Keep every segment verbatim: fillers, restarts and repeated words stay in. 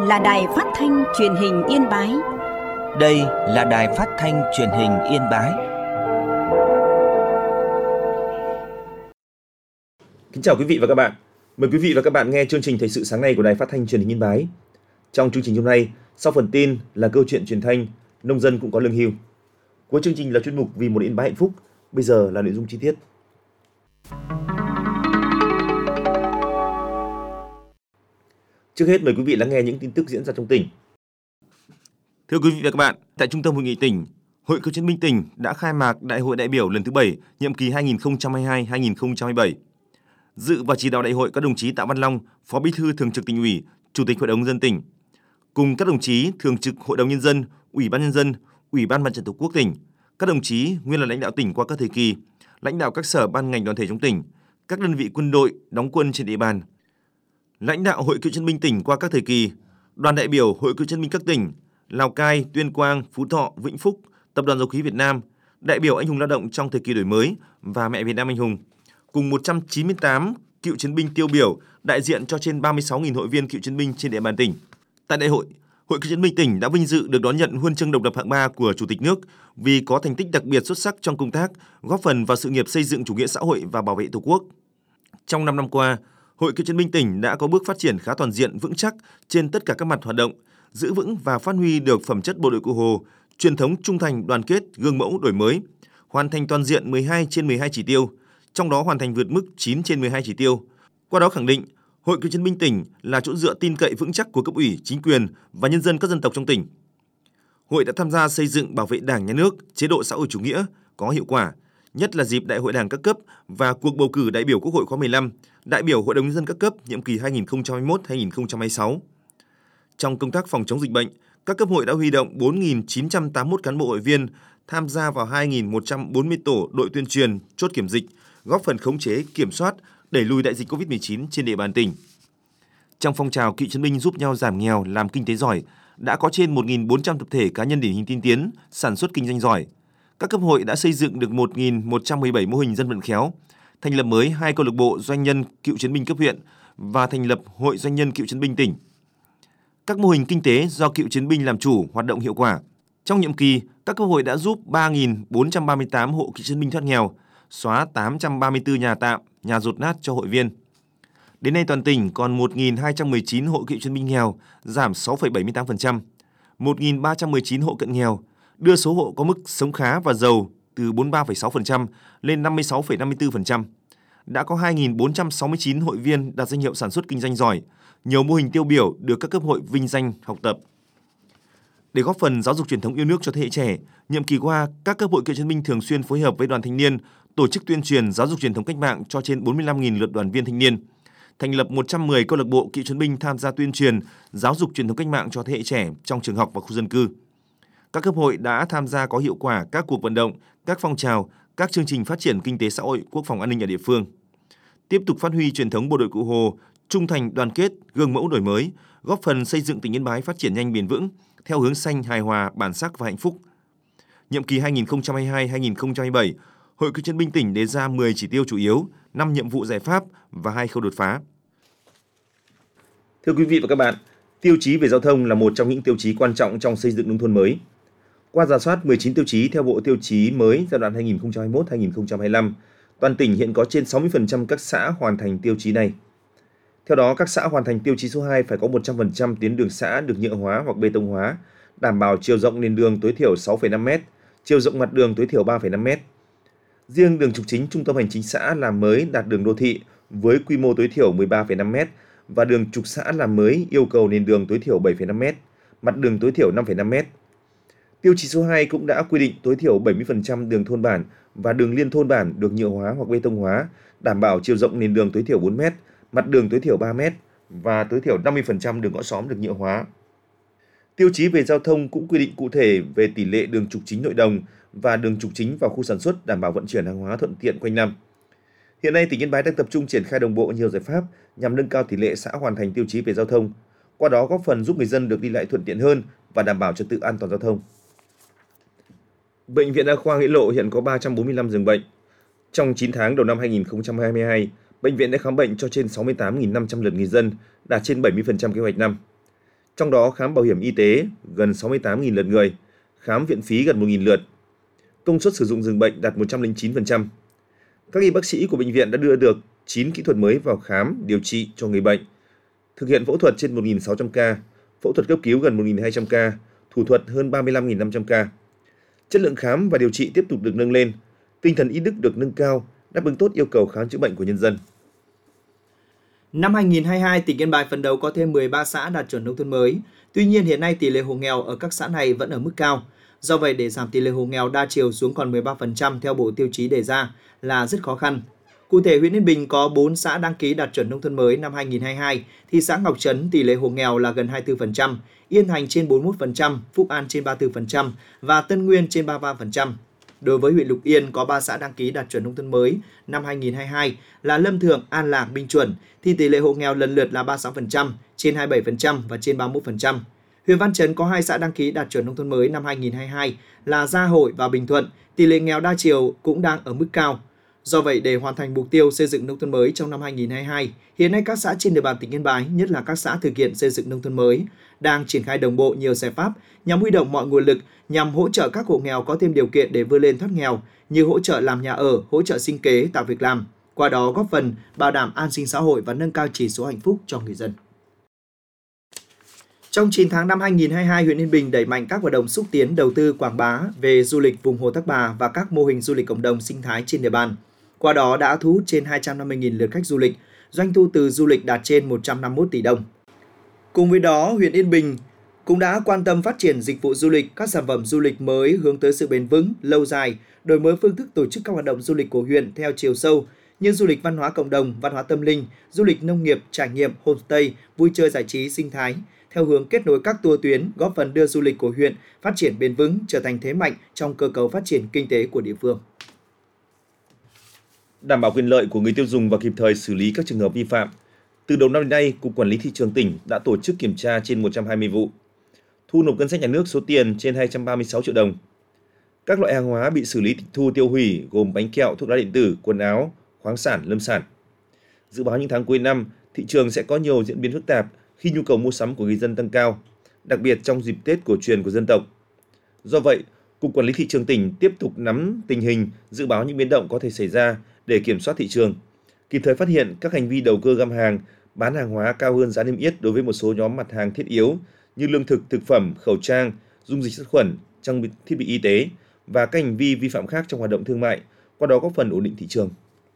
là Đài Phát thanh Truyền hình Yên Bái. Đây là Đài Phát thanh Truyền hình Yên Bái. Kính chào quý vị và các bạn. Mời quý vị và các bạn nghe chương trình Thời sự sáng nay của Đài Phát thanh Truyền hình Yên Bái. Trong chương trình hôm nay, sau phần tin là câu chuyện truyền thanh, nông dân cũng có lương hưu. Cuối chương trình là chuyên mục Vì một Yên Bái hạnh phúc. Bây giờ là nội dung chi tiết. Trước hết mời quý vị lắng nghe những tin tức diễn ra trong tỉnh. Thưa quý vị và các bạn, tại Trung tâm Hội nghị tỉnh, Hội Cựu chiến binh tỉnh đã khai mạc Đại hội đại biểu lần thứ bảy, nhiệm kỳ hai nghìn không trăm hai mươi hai đến hai nghìn không trăm hai mươi bảy. Dự và chỉ đạo đại hội có đồng chí Tạ Văn Long, Phó Bí thư Thường trực Tỉnh ủy, Chủ tịch Hội đồng nhân dân tỉnh, cùng các đồng chí Thường trực Hội đồng nhân dân, Ủy ban nhân dân, Ủy ban Mặt trận Tổ quốc tỉnh, các đồng chí nguyên là lãnh đạo tỉnh qua các thời kỳ, lãnh đạo các sở ban ngành đoàn thể trong tỉnh, các đơn vị quân đội đóng quân trên địa bàn, lãnh đạo Hội Cựu chiến binh tỉnh qua các thời kỳ, đoàn đại biểu Hội Cựu chiến binh các tỉnh Lào Cai, Tuyên Quang, Phú Thọ, Vĩnh Phúc, Tập đoàn Dầu khí Việt Nam, đại biểu anh hùng lao động trong thời kỳ đổi mới và Mẹ Việt Nam anh hùng, cùng một trăm chín mươi tám cựu chiến binh tiêu biểu đại diện cho trên ba mươi sáu nghìn hội viên cựu chiến binh trên địa bàn tỉnh. Tại đại hội, Hội Cựu chiến binh tỉnh đã vinh dự được đón nhận huân chương độc lập hạng ba của Chủ tịch nước vì có thành tích đặc biệt xuất sắc trong công tác, góp phần vào sự nghiệp xây dựng chủ nghĩa xã hội và bảo vệ Tổ quốc. Trong năm năm qua, Hội Cựu chiến binh tỉnh đã có bước phát triển khá toàn diện, vững chắc trên tất cả các mặt hoạt động, giữ vững và phát huy được phẩm chất bộ đội Cụ Hồ, truyền thống trung thành, đoàn kết, gương mẫu đổi mới, hoàn thành toàn diện mười hai trên mười hai chỉ tiêu, trong đó hoàn thành vượt mức chín trên mười hai chỉ tiêu. Qua đó khẳng định, Hội Cựu chiến binh tỉnh là chỗ dựa tin cậy vững chắc của cấp ủy, chính quyền và nhân dân các dân tộc trong tỉnh. Hội đã tham gia xây dựng bảo vệ Đảng, Nhà nước, chế độ xã hội chủ nghĩa có hiệu quả, nhất là dịp Đại hội Đảng các cấp và cuộc bầu cử đại biểu Quốc hội khóa mười lăm, đại biểu Hội đồng nhân dân các cấp nhiệm kỳ hai nghìn không trăm hai mươi mốt đến hai nghìn không trăm hai mươi sáu. Trong công tác phòng chống dịch bệnh, các cấp hội đã huy động bốn nghìn chín trăm tám mươi mốt cán bộ hội viên tham gia vào hai nghìn một trăm bốn mươi tổ đội tuyên truyền, chốt kiểm dịch, góp phần khống chế, kiểm soát, đẩy lùi đại dịch covid mười chín trên địa bàn tỉnh. Trong phong trào cựu chiến binh giúp nhau giảm nghèo, làm kinh tế giỏi, đã có trên một nghìn bốn trăm tập thể cá nhân điển hình tiên tiến, sản xuất kinh doanh giỏi. Các cấp hội đã xây dựng được một nghìn một trăm mười bảy mô hình dân vận khéo, thành lập mới hai câu lạc bộ doanh nhân cựu chiến binh cấp huyện và thành lập Hội doanh nhân cựu chiến binh tỉnh. Các mô hình kinh tế do cựu chiến binh làm chủ hoạt động hiệu quả. Trong nhiệm kỳ, các cấp hội đã giúp ba nghìn bốn trăm ba mươi tám hộ cựu chiến binh thoát nghèo, xóa tám trăm ba mươi tư nhà tạm, nhà dột nát cho hội viên. Đến nay toàn tỉnh còn một nghìn hai trăm mười chín hộ cựu chiến binh nghèo, giảm sáu phẩy bảy mươi tám phần trăm, một nghìn ba trăm mười chín hộ cận nghèo, đưa số hộ có mức sống khá và giàu từ bốn mươi ba phẩy sáu phần trăm lên năm mươi sáu phẩy năm mươi tư phần trăm. Đã có hai nghìn bốn trăm sáu mươi chín hội viên đạt danh hiệu sản xuất kinh doanh giỏi, nhiều mô hình tiêu biểu được các cấp hội vinh danh học tập. Để góp phần giáo dục truyền thống yêu nước cho thế hệ trẻ, nhiệm kỳ qua, các cấp hội cựu chiến binh thường xuyên phối hợp với đoàn thanh niên tổ chức tuyên truyền giáo dục truyền thống cách mạng cho trên bốn mươi lăm nghìn lượt đoàn viên thanh niên, thành lập một trăm mười câu lạc bộ cựu chiến binh tham gia tuyên truyền giáo dục truyền thống cách mạng cho thế hệ trẻ trong trường học và khu dân cư. Các cấp hội đã tham gia có hiệu quả các cuộc vận động, các phong trào, các chương trình phát triển kinh tế xã hội, quốc phòng an ninh ở địa phương. Tiếp tục phát huy truyền thống bộ đội Cụ Hồ, trung thành, đoàn kết, gương mẫu đổi mới, góp phần xây dựng tỉnh Yên Bái phát triển nhanh bền vững theo hướng xanh, hài hòa, bản sắc và hạnh phúc. Nhiệm kỳ hai nghìn không trăm hai mươi hai đến hai nghìn không trăm hai mươi bảy, Hội Cựu chiến binh tỉnh đề ra mười chỉ tiêu chủ yếu, năm nhiệm vụ giải pháp và hai khâu đột phá. Thưa quý vị và các bạn, tiêu chí về giao thông là một trong những tiêu chí quan trọng trong xây dựng nông thôn mới. Qua rà soát mười chín tiêu chí theo Bộ Tiêu chí mới giai đoạn hai nghìn không trăm hai mươi mốt đến hai nghìn không trăm hai mươi lăm, toàn tỉnh hiện có trên sáu mươi phần trăm các xã hoàn thành tiêu chí này. Theo đó, các xã hoàn thành tiêu chí số hai phải có một trăm phần trăm tuyến đường xã được nhựa hóa hoặc bê tông hóa, đảm bảo chiều rộng nền đường tối thiểu sáu phẩy năm mét, chiều rộng mặt đường tối thiểu ba phẩy năm mét. Riêng đường trục chính trung tâm hành chính xã làm mới đạt đường đô thị với quy mô tối thiểu mười ba phẩy năm mét và đường trục xã làm mới yêu cầu nền đường tối thiểu bảy phẩy năm mét, mặt đường tối thiểu năm phẩy năm mét. Tiêu chí số hai cũng đã quy định tối thiểu bảy mươi phần trăm đường thôn bản và đường liên thôn bản được nhựa hóa hoặc bê tông hóa, đảm bảo chiều rộng nền đường tối thiểu bốn mét, mặt đường tối thiểu ba mét và tối thiểu năm mươi phần trăm đường ngõ xóm được nhựa hóa. Tiêu chí về giao thông cũng quy định cụ thể về tỷ lệ đường trục chính nội đồng và đường trục chính vào khu sản xuất đảm bảo vận chuyển hàng hóa thuận tiện quanh năm. Hiện nay, tỉnh Yên Bái đang tập trung triển khai đồng bộ nhiều giải pháp nhằm nâng cao tỷ lệ xã hoàn thành tiêu chí về giao thông, qua đó góp phần giúp người dân được đi lại thuận tiện hơn và đảm bảo trật tự an toàn giao thông. Bệnh viện Đa khoa Nghĩa Lộ hiện có ba trăm bốn mươi lăm giường bệnh. Trong chín tháng đầu năm hai nghìn không trăm hai mươi hai, bệnh viện đã khám bệnh cho trên sáu mươi tám nghìn năm trăm lượt người dân, đạt trên bảy mươi phần trăm kế hoạch năm. Trong đó khám bảo hiểm y tế gần sáu mươi tám nghìn lượt người, khám viện phí gần một nghìn lượt. Công suất sử dụng giường bệnh đạt một trăm lẻ chín phần trăm. Các y bác sĩ của bệnh viện đã đưa được chín kỹ thuật mới vào khám, điều trị cho người bệnh, thực hiện phẫu thuật trên một nghìn sáu trăm ca, phẫu thuật cấp cứu gần một nghìn hai trăm ca, thủ thuật hơn ba mươi lăm nghìn năm trăm ca. Chất lượng khám và điều trị tiếp tục được nâng lên, tinh thần y đức được nâng cao, đáp ứng tốt yêu cầu khám chữa bệnh của nhân dân. Năm hai nghìn không trăm hai mươi hai, tỉnh Yên Bái phấn đấu có thêm mười ba xã đạt chuẩn nông thôn mới. Tuy nhiên, hiện nay tỷ lệ hộ nghèo ở các xã này vẫn ở mức cao. Do vậy, để giảm tỷ lệ hộ nghèo đa chiều xuống còn mười ba phần trăm theo bộ tiêu chí đề ra là rất khó khăn. Cụ thể, huyện Yên Bình có bốn xã đăng ký đạt chuẩn nông thôn mới năm hai nghìn không trăm hai mươi hai, thì xã Ngọc Trấn tỷ lệ hộ nghèo là gần hai mươi tư phần trăm, Yên Thành trên bốn mươi mốt phần trăm, Phúc An trên ba mươi tư phần trăm và Tân Nguyên trên ba mươi ba phần trăm. Đối với huyện Lục Yên có ba xã đăng ký đạt chuẩn nông thôn mới năm hai nghìn không trăm hai mươi hai là Lâm Thượng, An Lạc, Minh Chuẩn, thì tỷ lệ hộ nghèo lần lượt là ba mươi sáu phần trăm, trên hai mươi bảy phần trăm và trên ba mươi mốt phần trăm. Huyện Văn Chấn có hai xã đăng ký đạt chuẩn nông thôn mới năm hai nghìn không trăm hai mươi hai là Gia Hội và Bình Thuận, tỷ lệ nghèo đa chiều cũng đang ở mức cao. Do vậy, để hoàn thành mục tiêu xây dựng nông thôn mới trong năm hai nghìn không trăm hai mươi hai, hiện nay các xã trên địa bàn tỉnh Yên Bái, nhất là các xã thực hiện xây dựng nông thôn mới, đang triển khai đồng bộ nhiều giải pháp nhằm huy động mọi nguồn lực nhằm hỗ trợ các hộ nghèo có thêm điều kiện để vươn lên thoát nghèo, như hỗ trợ làm nhà ở, hỗ trợ sinh kế, tạo việc làm, qua đó góp phần bảo đảm an sinh xã hội và nâng cao chỉ số hạnh phúc cho người dân. Trong chín tháng năm hai nghìn không trăm hai mươi hai, huyện Yên Bình đẩy mạnh các hoạt động xúc tiến đầu tư quảng bá về du lịch vùng Hồ Thác Bà và các mô hình du lịch cộng đồng sinh thái trên địa bàn. Qua đó đã thu hút trên hai trăm năm mươi nghìn lượt khách du lịch, doanh thu từ du lịch đạt trên một trăm năm mươi mốt tỷ đồng. Cùng với đó, huyện Yên Bình cũng đã quan tâm phát triển dịch vụ du lịch, các sản phẩm du lịch mới hướng tới sự bền vững, lâu dài, đổi mới phương thức tổ chức các hoạt động du lịch của huyện theo chiều sâu như du lịch văn hóa cộng đồng, văn hóa tâm linh, du lịch nông nghiệp, trải nghiệm, homestay, vui chơi giải trí, sinh thái, theo hướng kết nối các tour tuyến, góp phần đưa du lịch của huyện phát triển bền vững, trở thành thế mạnh trong cơ cấu phát triển kinh tế của địa phương. Đảm bảo quyền lợi của người tiêu dùng và kịp thời xử lý các trường hợp vi phạm. Từ đầu năm đến nay, Cục Quản lý Thị trường tỉnh đã tổ chức kiểm tra trên một trăm hai mươi vụ, thu nộp ngân sách nhà nước số tiền trên hai trăm ba mươi sáu triệu đồng. Các loại hàng hóa bị xử lý tịch thu tiêu hủy gồm bánh kẹo, thuốc lá điện tử, quần áo, khoáng sản, lâm sản. Dự báo những tháng cuối năm, thị trường sẽ có nhiều diễn biến phức tạp khi nhu cầu mua sắm của người dân tăng cao, đặc biệt trong dịp Tết cổ truyền của dân tộc. Do vậy, Cục Quản lý Thị trường tỉnh tiếp tục nắm tình hình, dự báo những biến động có thể xảy ra để kiểm soát thị trường, kịp thời phát hiện các hành vi đầu cơ găm hàng, bán hàng hóa cao hơn giá niêm yết đối với một số nhóm mặt hàng thiết yếu như lương thực, thực phẩm, khẩu trang, dung dịch sát khuẩn, trang bị thiết bị y tế và các hành vi vi phạm khác trong hoạt động thương mại, qua đó góp phần ổn định thị trường.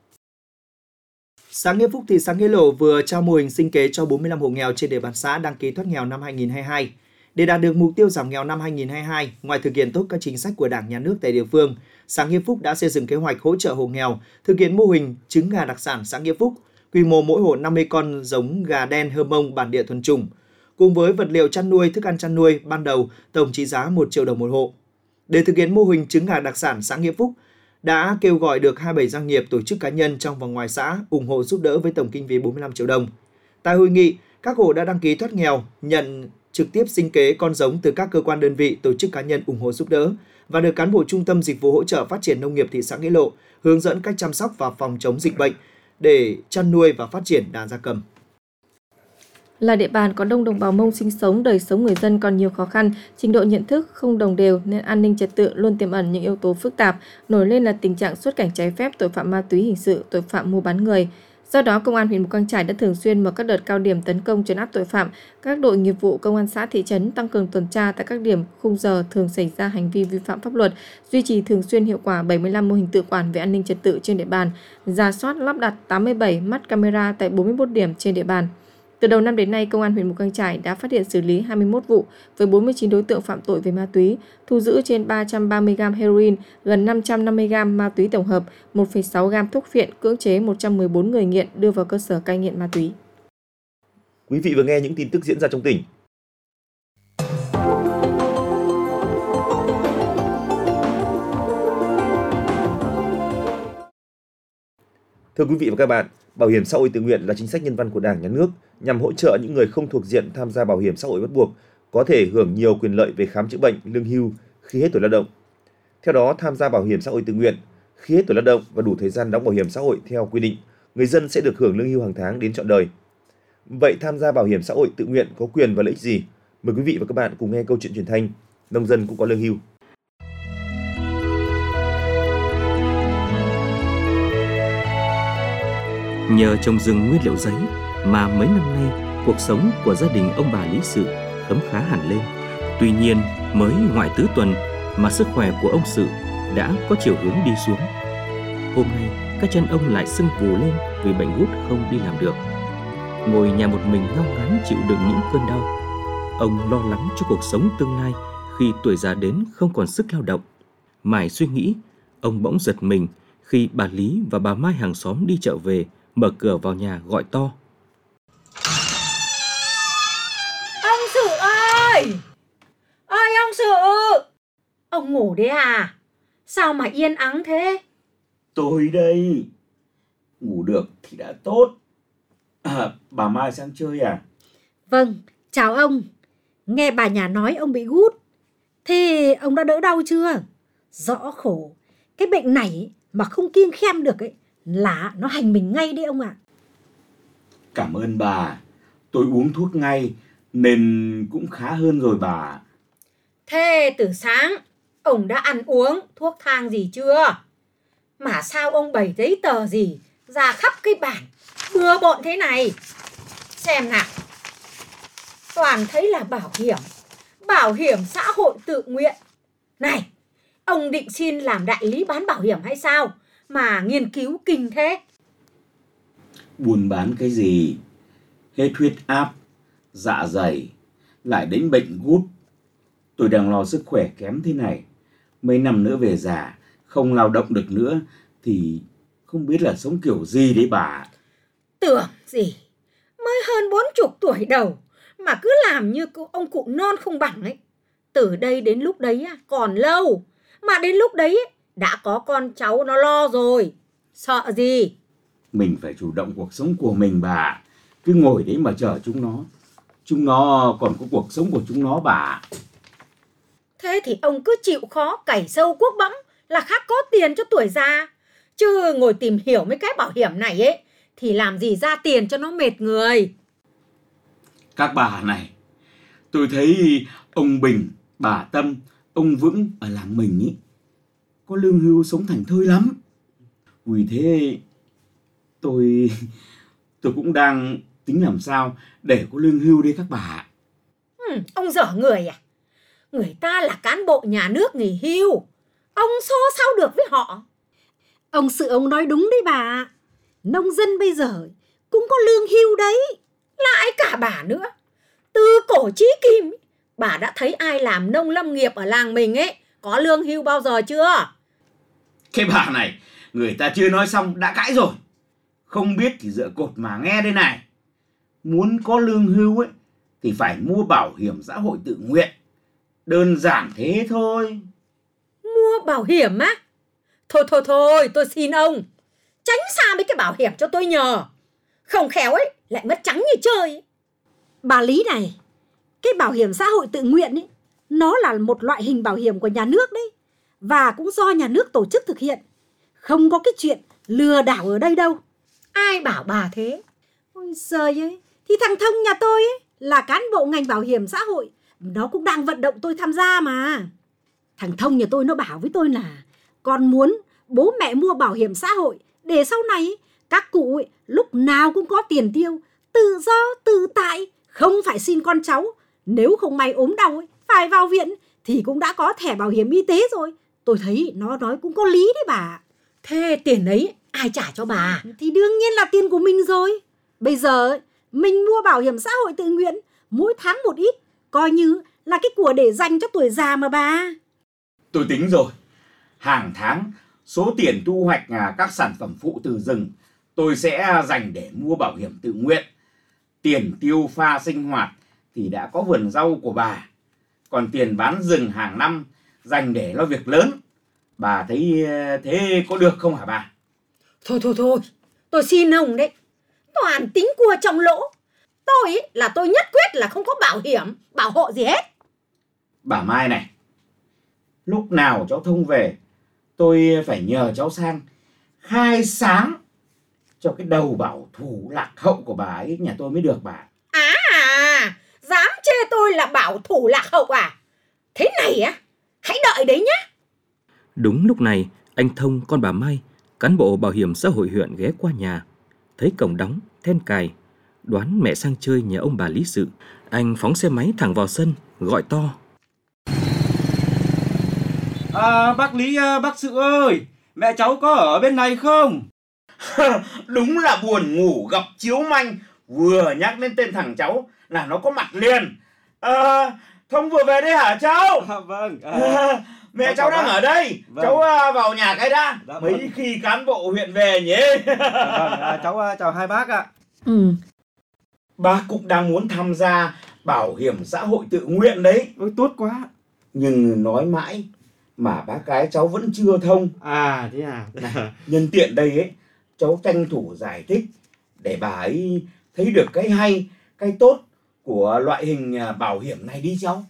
Xã Nghĩa Phúc, thị xã Nghĩa Lộ vừa trao mô hình sinh kế cho bốn mươi lăm hộ nghèo trên địa bàn xã đăng ký thoát nghèo năm hai nghìn không trăm hai mươi hai. Để đạt được mục tiêu giảm nghèo năm hai nghìn không trăm hai mươi hai, ngoài thực hiện tốt các chính sách của Đảng, Nhà nước tại địa phương, xã Nghĩa Phúc đã xây dựng kế hoạch hỗ trợ hộ nghèo, thực hiện mô hình trứng gà đặc sản xã Nghĩa Phúc, quy mô mỗi hộ năm mươi con giống gà đen Hơ Mông bản địa thuần chủng, cùng với vật liệu chăn nuôi, thức ăn chăn nuôi ban đầu tổng trị giá một triệu đồng một hộ. Để thực hiện mô hình trứng gà đặc sản xã Nghĩa Phúc, đã kêu gọi được hai mươi bảy doanh nghiệp, tổ chức cá nhân trong và ngoài xã ủng hộ giúp đỡ với tổng kinh phí bốn mươi lăm triệu đồng. Tại hội nghị, các hộ đã đăng ký thoát nghèo, nhận trực tiếp sinh kế con giống từ các cơ quan đơn vị, tổ chức cá nhân ủng hộ giúp đỡ và được cán bộ Trung tâm Dịch vụ Hỗ trợ Phát triển Nông nghiệp thị xã Nghĩa Lộ hướng dẫn cách chăm sóc và phòng chống dịch bệnh để chăn nuôi và phát triển đàn gia cầm. Là địa bàn có đông đồng bào Mông sinh sống, đời sống người dân còn nhiều khó khăn, trình độ nhận thức không đồng đều nên an ninh trật tự luôn tiềm ẩn những yếu tố phức tạp, nổi lên là tình trạng xuất cảnh trái phép, tội phạm ma túy hình sự, tội phạm mua bán người. Do đó, Công an huyện Mù Cang Chải đã thường xuyên mở các đợt cao điểm tấn công trấn áp tội phạm, các đội nghiệp vụ công an xã thị trấn tăng cường tuần tra tại các điểm khung giờ thường xảy ra hành vi vi phạm pháp luật, duy trì thường xuyên hiệu quả bảy mươi lăm mô hình tự quản về an ninh trật tự trên địa bàn, rà soát lắp đặt tám mươi bảy mắt camera tại bốn mươi mốt điểm trên địa bàn. Từ đầu năm đến nay, Công an huyện Mù Cang Chải đã phát hiện xử lý hai mươi mốt vụ với bốn mươi chín đối tượng phạm tội về ma túy, thu giữ trên ba trăm ba mươi gam heroin, gần năm trăm năm mươi gam ma túy tổng hợp, một phẩy sáu gam thuốc phiện, cưỡng chế một trăm mười bốn người nghiện đưa vào cơ sở cai nghiện ma túy. Quý vị vừa nghe những tin tức diễn ra trong tỉnh. Thưa quý vị và các bạn, bảo hiểm xã hội tự nguyện là chính sách nhân văn của Đảng, Nhà nước nhằm hỗ trợ những người không thuộc diện tham gia bảo hiểm xã hội bắt buộc có thể hưởng nhiều quyền lợi về khám chữa bệnh, lương hưu khi hết tuổi lao động. Theo đó, tham gia bảo hiểm xã hội tự nguyện khi hết tuổi lao động và đủ thời gian đóng bảo hiểm xã hội theo quy định, người dân sẽ được hưởng lương hưu hàng tháng đến trọn đời. Vậy tham gia bảo hiểm xã hội tự nguyện có quyền và lợi ích gì? Mời quý vị và các bạn cùng nghe câu chuyện truyền thanh Nông dân cũng có lương hưu. Nhờ trồng rừng nguyên liệu giấy mà mấy năm nay cuộc sống của gia đình ông bà Lý Sự khấm khá hẳn lên. Tuy nhiên mới ngoại tứ tuần mà sức khỏe của ông Sự đã có chiều hướng đi xuống. Hôm nay các chân ông lại sưng vù lên vì bệnh gút không đi làm được. Ngồi nhà một mình ngao ngán chịu đựng những cơn đau. Ông lo lắng cho cuộc sống tương lai khi tuổi già đến không còn sức lao động. Mải suy nghĩ, ông bỗng giật mình khi bà Lý và bà Mai hàng xóm đi chợ về, mở cửa vào nhà gọi to. Ông Sự ơi! Ơi ông Sự! Ông ngủ đấy à? Sao mà yên ắng thế? Tôi đây. Ngủ được thì đã tốt. À, bà Mai sang chơi à? Vâng, chào ông. Nghe bà nhà nói ông bị gút. Thế ông đã đỡ đau chưa? Rõ khổ. Cái bệnh này mà không kiêng khem được ấy là nó hành mình ngay đấy ông ạ. Cảm ơn bà. Tôi uống thuốc ngay nên cũng khá hơn rồi bà. Thế từ sáng ông đã ăn uống thuốc thang gì chưa? Mà sao ông bày giấy tờ gì ra khắp cái bản bừa bộn thế này? Xem nào. Toàn thấy là bảo hiểm, bảo hiểm xã hội tự nguyện. Này, ông định xin làm đại lý bán bảo hiểm hay sao mà nghiên cứu kinh thế? Buôn bán cái gì? Hết huyết áp, dạ dày, lại đến bệnh gút. Tôi đang lo sức khỏe kém thế này. Mấy năm nữa về già, không lao động được nữa thì không biết là sống kiểu gì đấy bà. Tưởng gì, mới hơn bốn chục tuổi đầu mà cứ làm như ông cụ non không bằng ấy. Từ đây đến lúc đấy còn lâu, mà đến lúc đấy đã có con cháu nó lo rồi. Sợ gì? Mình phải chủ động cuộc sống của mình bà. Cứ ngồi đấy mà chờ chúng nó. Chúng nó còn có cuộc sống của chúng nó bà. Thế thì ông cứ chịu khó cày sâu cuốc bẫm là khác có tiền cho tuổi già. Chứ ngồi tìm hiểu mấy cái bảo hiểm này ấy thì làm gì ra tiền cho nó mệt người. Các bà này, tôi thấy ông Bình, bà Tâm, ông Vững ở làng mình ý, có lương hưu sống thảnh thơi lắm. Vì thế tôi tôi cũng đang tính làm sao để có lương hưu đây các bà. Ừ, ông dở người à? Người ta là cán bộ nhà nước nghỉ hưu, ông so sao được với họ? Ông Sự ông nói đúng đấy bà. Nông dân bây giờ cũng có lương hưu đấy. Lại cả bà nữa. Từ cổ chí kim, bà đã thấy ai làm nông lâm nghiệp ở làng mình ấy có lương hưu bao giờ chưa? Cái bà này, người ta chưa nói xong đã cãi rồi. Không biết thì dựa cột mà nghe đây này. Muốn có lương hưu ấy thì phải mua bảo hiểm xã hội tự nguyện. Đơn giản thế thôi. Mua bảo hiểm á? Thôi thôi thôi, tôi xin ông tránh xa mấy cái bảo hiểm cho tôi nhờ. Không khéo ấy lại mất trắng như chơi. Bà Lý này, cái bảo hiểm xã hội tự nguyện ấy, nó là một loại hình bảo hiểm của nhà nước đấy, và cũng do nhà nước tổ chức thực hiện. Không có cái chuyện lừa đảo ở đây đâu. Ai bảo bà thế? Ôi giời ơi, thì thằng Thông nhà tôi ấy là cán bộ ngành bảo hiểm xã hội, nó cũng đang vận động tôi tham gia mà. Thằng Thông nhà tôi nó bảo với tôi là con muốn bố mẹ mua bảo hiểm xã hội để sau này các cụ ấy, lúc nào cũng có tiền tiêu, tự do, tự tại, không phải xin con cháu. Nếu không may ốm đau ấy, phải vào viện thì cũng đã có thẻ bảo hiểm y tế rồi. Tôi thấy nó nói cũng có lý đấy bà. Thế tiền ấy ai trả cho bà? Thì đương nhiên là tiền của mình rồi. Bây giờ mình mua bảo hiểm xã hội tự nguyện mỗi tháng một ít, coi như là cái của để dành cho tuổi già mà bà. Tôi tính rồi. Hàng tháng số tiền thu hoạch các sản phẩm phụ từ rừng tôi sẽ dành để mua bảo hiểm tự nguyện. Tiền tiêu pha sinh hoạt thì đã có vườn rau của bà. Còn tiền bán rừng hàng năm dành để lo việc lớn. Bà thấy thế có được không hả bà? Thôi thôi thôi, tôi xin ông đấy. Toàn tính cua trong lỗ. Tôi ý, là tôi nhất quyết là không có bảo hiểm, bảo hộ gì hết. Bà Mai này, lúc nào cháu Thông về, tôi phải nhờ cháu sang khai sáng cho cái đầu bảo thủ lạc hậu của bà ấy nhà tôi mới được bà. À, dám chê chê tôi là bảo thủ lạc hậu à? Thế này á, hãy đợi đấy nhá. Đúng lúc này, anh Thông con bà Mai, cán bộ bảo hiểm xã hội huyện ghé qua nhà, thấy cổng đóng, then cài, đoán mẹ sang chơi nhà ông bà Lý Sự. Anh phóng xe máy thẳng vào sân, gọi to. À, bác Lý, bác Sự ơi, mẹ cháu có ở bên này không? Đúng là buồn ngủ gặp chiếu manh. Vừa nhắc đến tên thằng cháu là nó có mặt liền. À, Thông vừa về đây hả cháu? À, vâng. À, à, mẹ vâng, cháu đang bác. ở đây. Vâng. Cháu uh, vào nhà cái đã. Dạ, mấy vâng. khi cán bộ huyện về nhỉ. À, vâng, à, cháu uh, chào hai bác ạ. Ừ. Bác cũng đang muốn tham gia bảo hiểm xã hội tự nguyện đấy. Ôi, tốt quá. Nhưng nói mãi mà bác gái cháu vẫn chưa thông. À, thế à? Nhân tiện đây ấy, cháu tranh thủ giải thích để bà ấy thấy được cái hay, cái tốt của loại hình bảo hiểm này đi cháu.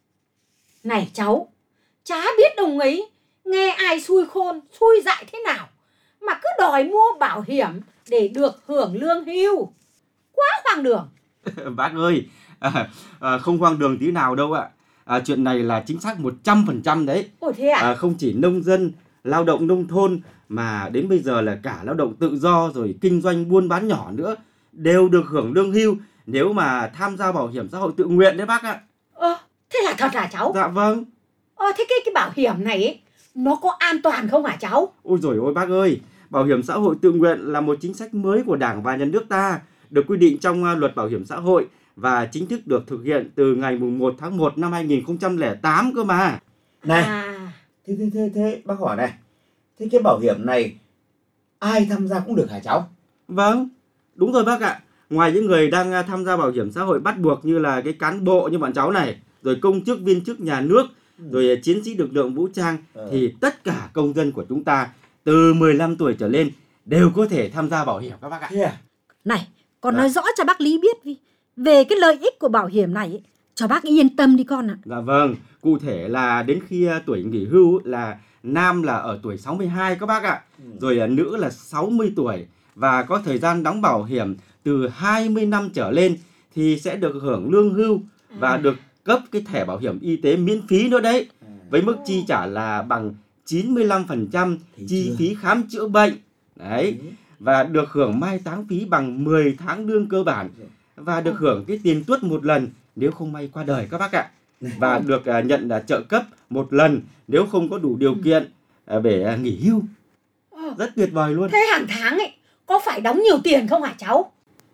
Này cháu, chả biết ông ấy nghe ai xui khôn, xui dại thế nào mà cứ đòi mua bảo hiểm để được hưởng lương hưu. Quá hoang đường. Bác ơi, à, à, không hoang đường tí nào đâu ạ. À, chuyện này là chính xác một trăm phần trăm đấy. Ôi thế à? À, không chỉ nông dân, lao động nông thôn mà đến bây giờ là cả lao động tự do rồi kinh doanh buôn bán nhỏ nữa đều được hưởng lương hưu nếu mà tham gia bảo hiểm xã hội tự nguyện đấy bác ạ. Ờ, thế là thật hả cháu? Dạ vâng. Ờ, thế cái, cái bảo hiểm này ấy, nó có an toàn không hả cháu? Ôi dồi ôi bác ơi, bảo hiểm xã hội tự nguyện là một chính sách mới của Đảng và Nhà nước ta, được quy định trong uh, luật bảo hiểm xã hội và chính thức được thực hiện từ ngày mùng một tháng một năm hai nghìn không trăm lẻ tám cơ mà. Này, À, thế, thế, thế, thế bác hỏi này, thế cái bảo hiểm này ai tham gia cũng được hả cháu? Vâng, đúng rồi bác ạ. Ngoài những người đang uh, tham gia bảo hiểm xã hội bắt buộc như là cái cán bộ như bọn cháu này, rồi công chức viên chức nhà nước, Ừ. rồi uh, chiến sĩ lực lượng vũ trang, Ờ. thì tất cả công dân của chúng ta từ mười lăm tuổi trở lên đều có thể tham gia bảo hiểm các bác ạ. Thế à? này, con Dạ. nói rõ cho bác Lý biết đi, về cái lợi ích của bảo hiểm này ấy, cho bác yên tâm đi con ạ. Dạ vâng, cụ thể là đến khi uh, tuổi nghỉ hưu là nam là ở tuổi sáu mươi hai các bác ạ, Ừ. rồi uh, nữ là sáu mươi tuổi và có thời gian đóng bảo hiểm từ hai mươi năm trở lên thì sẽ được hưởng lương hưu và À. được cấp cái thẻ bảo hiểm y tế miễn phí nữa đấy, À. với mức chi trả là bằng chín mươi lăm phần trăm Thấy chi chưa? phí khám chữa bệnh. Đấy, và được hưởng mai táng phí bằng mười tháng lương cơ bản và được hưởng cái tiền tuất một lần nếu không may qua đời các bác ạ. Và được uh, nhận uh, trợ cấp một lần nếu không có đủ điều kiện uh, để uh, nghỉ hưu. Rất tuyệt vời luôn. Thế hàng tháng ấy, có phải đóng nhiều tiền không hả cháu?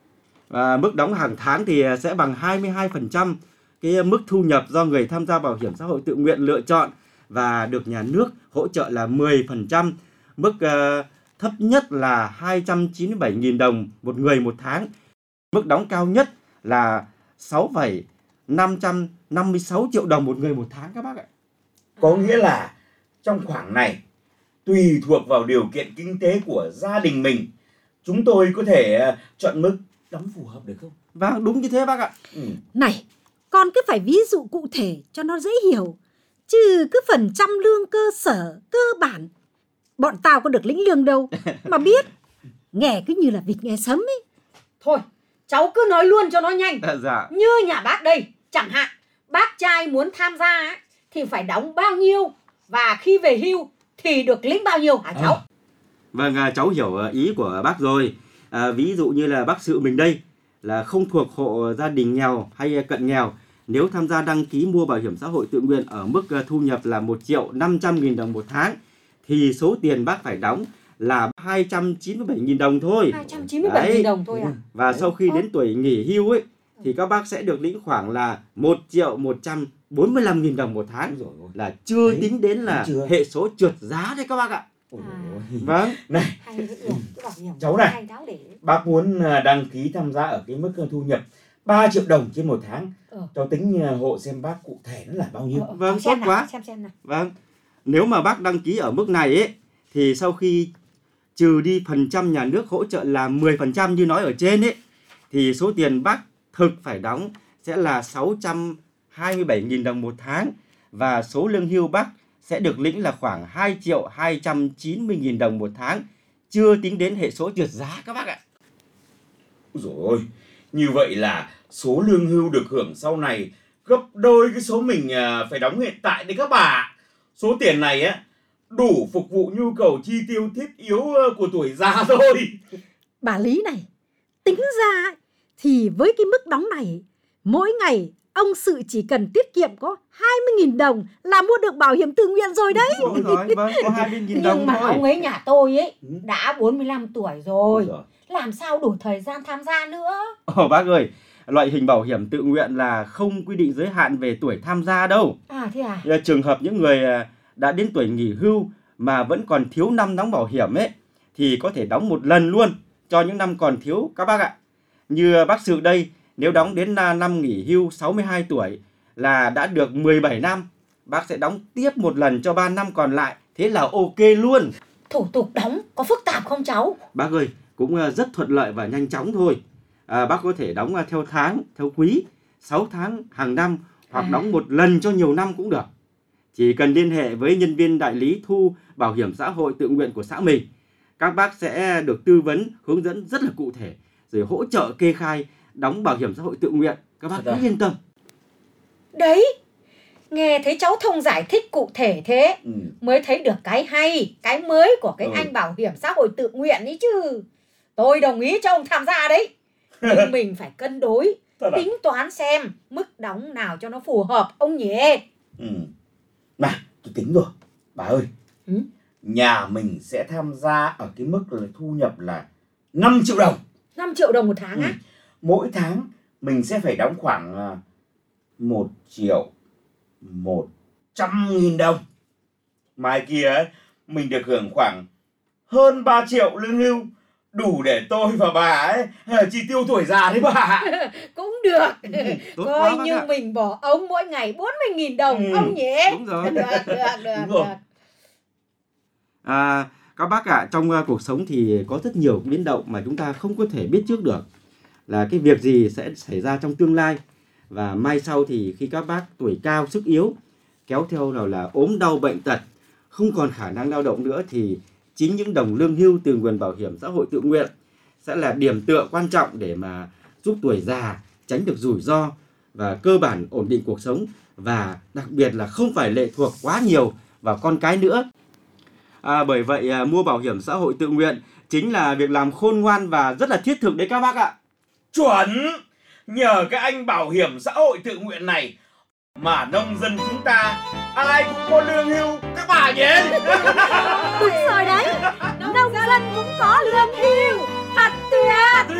Và mức đóng hàng tháng thì uh, sẽ bằng hai mươi hai phần trăm cái uh, mức thu nhập do người tham gia bảo hiểm xã hội tự nguyện lựa chọn và được nhà nước hỗ trợ là mười phần trăm. Mức uh, thấp nhất là hai trăm chín mươi bảy nghìn đồng một người một tháng. Mức đóng cao nhất là sáu phẩy năm trăm năm mươi sáu triệu đồng một người một tháng các bác ạ. Có nghĩa là trong khoảng này, tùy thuộc vào điều kiện kinh tế của gia đình mình, chúng tôi có thể uh, chọn mức đóng phù hợp được không? Vâng, đúng như thế bác ạ. Ừ. Này, con cứ phải ví dụ cụ thể cho nó dễ hiểu. Chứ cứ phần trăm lương cơ sở, cơ bản, bọn tao có được lĩnh lương đâu mà biết. Nghe cứ như là vịt nghe sấm ấy. Thôi, cháu cứ nói luôn cho nó nhanh. À, dạ. Như nhà bác đây, chẳng hạn bác trai muốn tham gia ấy, thì phải đóng bao nhiêu và khi về hưu thì được lĩnh bao nhiêu hả cháu? À. Vâng, à, cháu hiểu ý của bác rồi. À, ví dụ như là bác Sự mình đây là không thuộc hộ gia đình nghèo hay cận nghèo. Nếu tham gia đăng ký mua bảo hiểm xã hội tự nguyện ở mức thu nhập là một triệu năm trăm nghìn đồng một tháng thì số tiền bác phải đóng là hai trăm chín mươi bảy nghìn đồng thôi. hai trăm chín mươi bảy nghìn đồng thôi à? Và sau khi đến tuổi nghỉ hưu ấy thì các bác sẽ được lĩnh khoảng là một triệu một trăm bốn mươi lăm nghìn đồng một tháng, là chưa Đấy, tính đến là chưa? hệ số trượt giá đấy các bác ạ. Ôi À. dồi ôi. Vâng. Này, Hay cái cái bảo hiểm Cháu này. hay đáo để... bác muốn uh, đăng ký tham gia ở cái mức uh, thu nhập ba triệu đồng trên một tháng. Ờ. Cháu tính uh, hộ xem bác cụ thể nó là bao nhiêu. Ờ, Vâng, xem tốt nào, quá. Xem xem nào. Vâng. Nếu mà bác đăng ký ở mức này ấy thì sau khi trừ đi phần trăm nhà nước hỗ trợ là mười phần trăm như nói ở trên ấy thì số tiền bác thực phải đóng sẽ là sáu trăm hai mươi bảy nghìn đồng một tháng và số lương hưu bác sẽ được lĩnh là khoảng hai triệu hai trăm chín mươi nghìn đồng một tháng, chưa tính đến hệ số trượt giá các bác ạ. Ôi dồi ôi, Như vậy là số lương hưu được hưởng sau này gấp đôi cái số mình phải đóng hiện tại đấy các bà. Số tiền này á đủ phục vụ nhu cầu chi tiêu thiết yếu của tuổi già thôi. Bà Lý này, tính ra thì với cái mức đóng này, mỗi ngày ông Sự chỉ cần tiết kiệm có hai mươi nghìn đồng là mua được bảo hiểm tự nguyện rồi đấy. Đúng rồi, vâng, có hai mươi nghìn đồng Nhưng mà thôi. ông ấy nhà tôi ấy đã bốn mươi lăm tuổi rồi, rồi. làm sao đủ thời gian tham gia nữa. Ồ bác ơi, loại hình bảo hiểm tự nguyện là không quy định giới hạn về tuổi tham gia đâu. À thế à? Trường hợp những người đã đến tuổi nghỉ hưu mà vẫn còn thiếu năm đóng bảo hiểm ấy thì có thể đóng một lần luôn cho những năm còn thiếu các bác ạ. Như bác Sự đây, nếu đóng đến năm nghỉ hưu sáu mươi hai tuổi là đã được mười bảy năm, bác sẽ đóng tiếp một lần cho ba năm còn lại, thế là ok luôn. Thủ tục đóng có phức tạp không cháu? Bác ơi, cũng rất thuận lợi và nhanh chóng thôi. À, bác có thể đóng theo tháng, theo quý, sáu tháng, hàng năm hoặc à. đóng một lần cho nhiều năm cũng được. Chỉ cần liên hệ với nhân viên đại lý thu bảo hiểm xã hội tự nguyện của xã mình, các bác sẽ được tư vấn, hướng dẫn rất là cụ thể, rồi hỗ trợ kê khai đóng bảo hiểm xã hội tự nguyện. Các bác cứ yên tâm. Đấy, nghe thấy cháu Thông giải thích cụ thể thế, ừ. mới thấy được cái hay, cái mới của cái ừ. anh bảo hiểm xã hội tự nguyện ấy chứ. Tôi đồng ý cho ông tham gia đấy. Nhưng mình phải cân đối, tính toán xem mức đóng nào cho nó phù hợp ông nhỉ. Ừ. Này, tôi tính rồi. Bà ơi, ừ? nhà mình sẽ tham gia ở cái mức là thu nhập là năm triệu đồng. năm triệu đồng một tháng ừ. á? Mỗi tháng mình sẽ phải đóng khoảng một triệu một trăm nghìn đồng. Mai kia ấy, mình được hưởng khoảng hơn ba triệu lương hưu, đủ để tôi và bà ấy chi tiêu tuổi già đấy bà. Cũng được. Ừ, coi như ạ. Mình bỏ ông mỗi ngày bốn mươi nghìn đồng, ừ, ông nhỉ? Đúng rồi. Được, được, được, đúng rồi. được. À, các bác ạ, à, trong uh, cuộc sống thì có rất nhiều biến động mà chúng ta không có thể biết trước được là cái việc gì sẽ xảy ra trong tương lai. Và mai sau thì khi các bác tuổi cao sức yếu, kéo theo nào là ốm đau bệnh tật, không còn khả năng lao động nữa thì chính những đồng lương hưu từ nguồn bảo hiểm xã hội tự nguyện sẽ là điểm tựa quan trọng để mà giúp tuổi già tránh được rủi ro và cơ bản ổn định cuộc sống, và đặc biệt là không phải lệ thuộc quá nhiều vào con cái nữa. À, bởi vậy à, mua bảo hiểm xã hội tự nguyện chính là việc làm khôn ngoan và rất là thiết thực đấy các bác ạ. Chuẩn! Nhờ cái anh bảo hiểm xã hội tự nguyện này mà nông dân chúng ta ai cũng có lương hưu các bà nhỉ? Đúng rồi đấy, nông dân cũng có lương hưu. Thật tuyệt!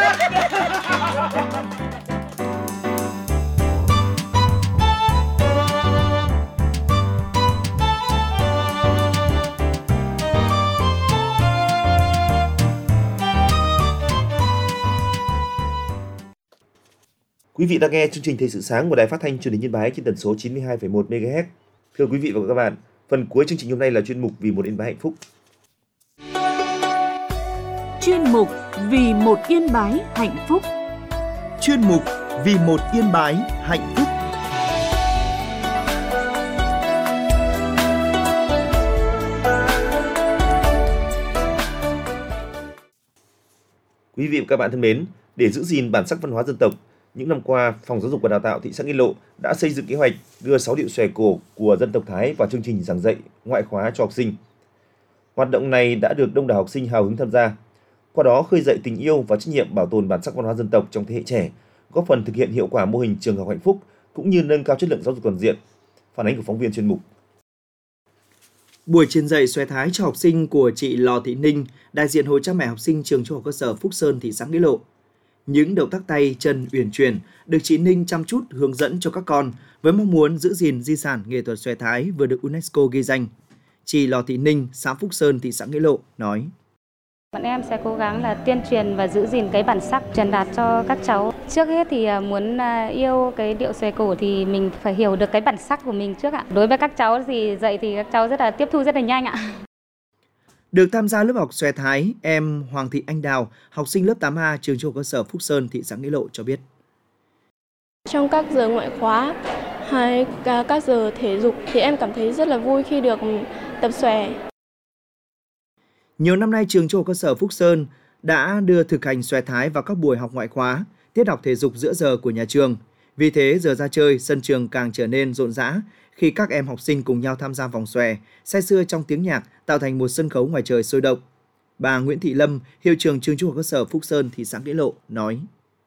Quý vị đang nghe chương trình Thời sự sáng của Đài Phát thanh Truyền hình Yên Bái trên tần số chín mươi hai phẩy một mê ga héc. Thưa quý vị và các bạn, phần cuối chương trình hôm nay là chuyên mục Vì một Yên Bái hạnh phúc. Chuyên mục Vì một Yên Bái hạnh phúc. Chuyên mục Vì một Yên Bái hạnh phúc. Quý vị và các bạn thân mến, để giữ gìn bản sắc văn hóa dân tộc, những năm qua, Phòng Giáo dục và Đào tạo thị xã Nghĩa Lộ đã xây dựng kế hoạch đưa sáu điệu xòe cổ của dân tộc Thái vào chương trình giảng dạy ngoại khóa cho học sinh. Hoạt động này đã được đông đảo học sinh hào hứng tham gia, qua đó khơi dậy tình yêu và trách nhiệm bảo tồn bản sắc văn hóa dân tộc trong thế hệ trẻ, góp phần thực hiện hiệu quả mô hình trường học hạnh phúc cũng như nâng cao chất lượng giáo dục toàn diện. Phản ánh của phóng viên chuyên mục. Buổi truyền dạy xòe Thái cho học sinh của chị Lò Thị Ninh, đại diện Hội cha mẹ học sinh trường Trung học cơ sở Phúc Sơn, thị xã Nghĩa Lộ. Những động tác tay chân uyển chuyển được chị Ninh chăm chút hướng dẫn cho các con với mong muốn giữ gìn di sản nghệ thuật xòe Thái vừa được UNESCO ghi danh. Chị Lò Thị Ninh, xã Phúc Sơn, thị xã Nghĩa Lộ nói: Bọn em sẽ cố gắng là tuyên truyền và giữ gìn cái bản sắc, truyền đạt cho các cháu. Trước hết thì muốn yêu cái điệu xòe cổ thì mình phải hiểu được cái bản sắc của mình trước ạ. Đối với các cháu thì dạy thì các cháu rất là tiếp thu rất là nhanh ạ. Được tham gia lớp học xòe Thái, em Hoàng Thị Anh Đào, học sinh lớp tám A trường Trung học cơ sở Phúc Sơn, thị xã Nghĩa Lộ cho biết. Trong các giờ ngoại khóa hay các giờ thể dục thì em cảm thấy rất là vui khi được tập xòe. Nhiều năm nay, trường Trung học cơ sở Phúc Sơn đã đưa thực hành xòe Thái vào các buổi học ngoại khóa. tiết học thể dục giữa giờ của nhà trường. Vì thế, giờ ra chơi, sân trường càng trở nên rộn rã khi các em học sinh cùng nhau tham gia vòng xòe, say sưa trong tiếng nhạc tạo thành một sân khấu ngoài trời sôi động. Bà Nguyễn Thị Lâm, hiệu trưởng trường Trung học cơ sở Phúc Sơn, thị xã Nghĩa Lộ nói: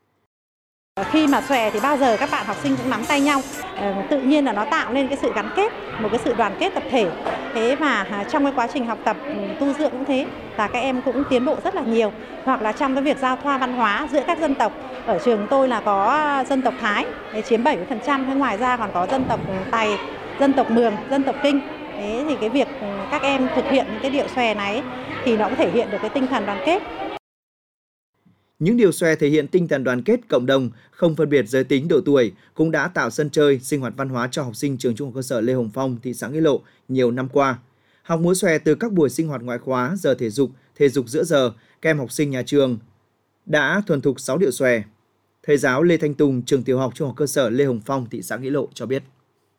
Khi mà xòe thì bao giờ các bạn học sinh cũng nắm tay nhau, tự nhiên là nó tạo nên cái sự gắn kết, một cái sự đoàn kết tập thể. Thế mà trong cái quá trình học tập tu dưỡng cũng thế, là các em cũng tiến bộ rất là nhiều. Hoặc là trong cái việc giao thoa văn hóa giữa các dân tộc, ở trường tôi là có dân tộc Thái chiếm bảy mươi phần trăm, ngoài ra còn có dân tộc Tày, dân tộc Mường, dân tộc Kinh. Thế thì cái việc các em thực hiện những cái điệu xòe này thì nó cũng thể hiện được cái tinh thần đoàn kết. Những điệu xòe thể hiện tinh thần đoàn kết cộng đồng, không phân biệt giới tính, độ tuổi, cũng đã tạo sân chơi, sinh hoạt văn hóa cho học sinh trường Trung học cơ sở Lê Hồng Phong, thị xã Nghĩa Lộ nhiều năm qua. Học múa xòe từ các buổi sinh hoạt ngoại khóa, giờ thể dục, thể dục giữa giờ, các em học sinh nhà trường đã thuần thục sáu điệu xòe. Thầy giáo Lê Thanh Tùng, trường tiểu học Trung học cơ sở Lê Hồng Phong, thị xã Nghĩa Lộ cho biết: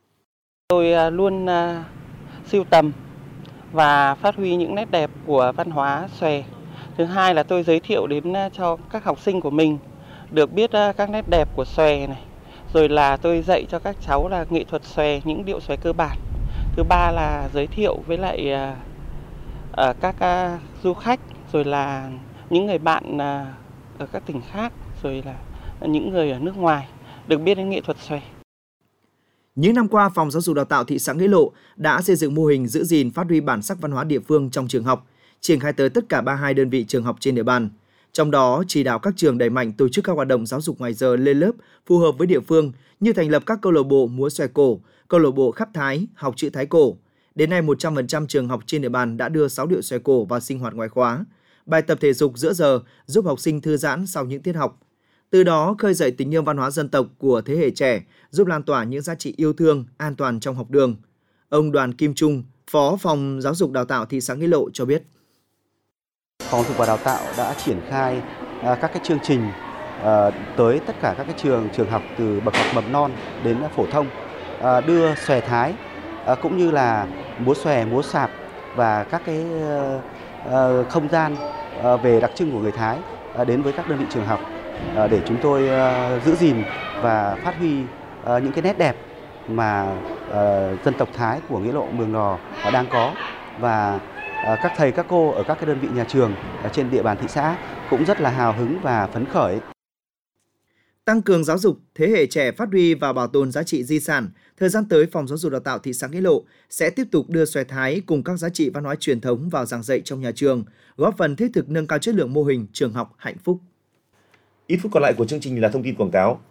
Tôi luôn sưu tầm và phát huy những nét đẹp của văn hóa xòe. Thứ hai là tôi giới thiệu đến cho các học sinh của mình được biết các nét đẹp của xòe này. Rồi là tôi dạy cho các cháu là nghệ thuật xòe, những điệu xòe cơ bản. Thứ ba là giới thiệu với lại uh, các uh, du khách, rồi là những người bạn uh, ở các tỉnh khác, rồi là những người ở nước ngoài được biết đến nghệ thuật xòe. Những năm qua, Phòng Giáo dục Đào tạo thị xã Nghĩa Lộ đã xây dựng mô hình giữ gìn phát huy bản sắc văn hóa địa phương trong trường học, triển khai tới tất cả ba mươi hai đơn vị trường học trên địa bàn. Trong đó, chỉ đạo các trường đẩy mạnh tổ chức các hoạt động giáo dục ngoài giờ lên lớp phù hợp với địa phương như thành lập các câu lạc bộ múa xòe cổ, câu lạc bộ khắp Thái, học chữ Thái cổ. Đến nay, một trăm phần trăm trường học trên địa bàn đã đưa sáu điệu xòe cổ vào sinh hoạt ngoại khóa. Bài tập thể dục giữa giờ giúp học sinh thư giãn sau những tiết học. Từ đó, khơi dậy tình yêu văn hóa dân tộc của thế hệ trẻ, giúp lan tỏa những giá trị yêu thương, an toàn trong học đường. Ông Đoàn Kim Trung, Phó Phòng Giáo dục Đào tạo thị xã Nghĩa Lộ cho biết: Phòng Giáo dục và Đào tạo đã triển khai các cái chương trình tới tất cả các cái trường trường học từ bậc học mầm non đến phổ thông, đưa xòe Thái cũng như là múa xòe, múa sạp và các cái không gian về đặc trưng của người Thái đến với các đơn vị trường học để chúng tôi giữ gìn và phát huy những cái nét đẹp mà dân tộc Thái của Nghĩa Lộ, Mường Lò đang có. Và các thầy, các cô ở các cái đơn vị nhà trường trên địa bàn thị xã cũng rất là hào hứng và phấn khởi. Tăng cường giáo dục thế hệ trẻ phát huy và bảo tồn giá trị di sản, thời gian tới Phòng Giáo dục Đào tạo thị xã Nghĩa Lộ sẽ tiếp tục đưa xòe Thái cùng các giá trị văn hóa truyền thống vào giảng dạy trong nhà trường, góp phần thiết thực nâng cao chất lượng mô hình trường học hạnh phúc. Ít phút còn lại của chương trình là thông tin quảng cáo.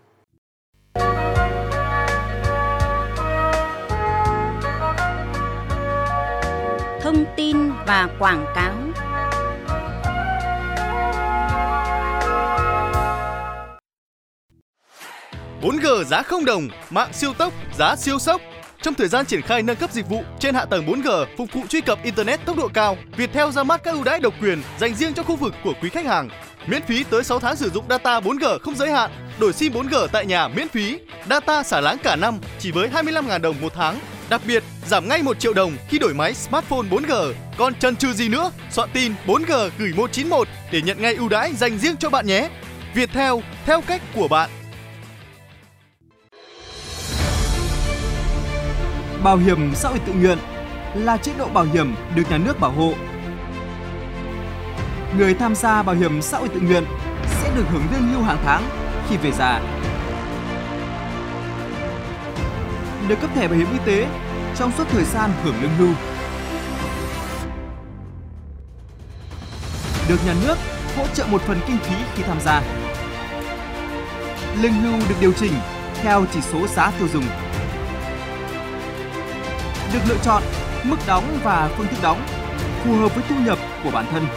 Thông tin và quảng cáo. bốn G giá không đồng, mạng siêu tốc, giá siêu sốc. Trong thời gian triển khai nâng cấp dịch vụ trên hạ tầng bốn G phục vụ truy cập Internet tốc độ cao, Viettel ra mắt các ưu đãi độc quyền dành riêng cho khu vực của quý khách hàng. Miễn phí tới sáu tháng sử dụng data bốn G không giới hạn, đổi sim bốn G tại nhà miễn phí, data xả láng cả năm chỉ với hai mươi lăm nghìn đồng một tháng. Đặc biệt, giảm ngay một triệu đồng khi đổi máy smartphone bốn G. Còn chần chừ gì nữa, soạn tin bốn G gửi một chín một để nhận ngay ưu đãi dành riêng cho bạn nhé. Viettel, theo cách của bạn. Bảo hiểm xã hội tự nguyện là chế độ bảo hiểm được nhà nước bảo hộ. Người tham gia bảo hiểm xã hội tự nguyện sẽ được hưởng lương hưu hàng tháng khi về già. Được cấp thẻ bảo hiểm y tế trong suốt thời gian hưởng lương hưu. Được nhà nước hỗ trợ một phần kinh phí khi tham gia. Lương hưu được điều chỉnh theo chỉ số giá tiêu dùng. Được lựa chọn mức đóng và phương thức đóng phù hợp với thu nhập của bản thân.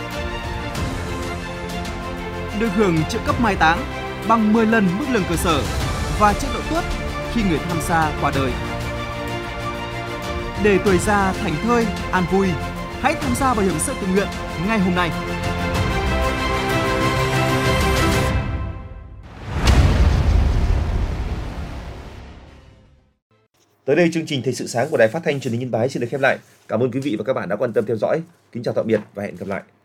Được hưởng trợ cấp mai táng bằng mười lần mức lương cơ sở và chế độ tuất khi người tham gia qua đời. Để tuổi già thảnh thơi, an vui, hãy tham gia bảo hiểm xã hội tự nguyện ngay hôm nay. Tới đây chương trình Thời sự sáng của Đài Phát thanh Truyền hình Yên Bái xin được khép lại. Cảm ơn quý vị và các bạn đã quan tâm theo dõi. Kính chào tạm biệt và hẹn gặp lại.